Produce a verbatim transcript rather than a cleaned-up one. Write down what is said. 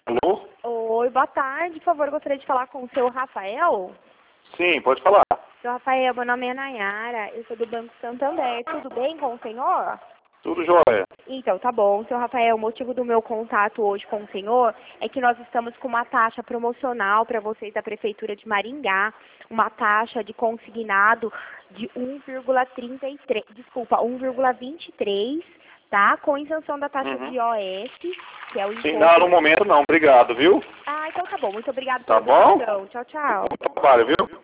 Alô? Oi, boa tarde. Por favor, eu gostaria de falar com o seu Rafael. Sim, pode falar. Seu Rafael, meu nome é Nayara, eu sou do Banco Santander. Tudo bem com o senhor? Tudo jóia. Então, tá bom. Seu Rafael, o motivo do meu contato hoje com o senhor é que nós estamos com uma taxa promocional para vocês da Prefeitura de Maringá, uma taxa de consignado de um vírgula trinta e três, desculpa, um vírgula vinte e três, tá? Com isenção da taxa Uhum. de I O S, que é o Sim, imposto. não, no momento não. Obrigado, viu? Ah, então tá bom. Muito obrigada Tá pela bom? atenção. Tchau, tchau. Bom trabalho, viu?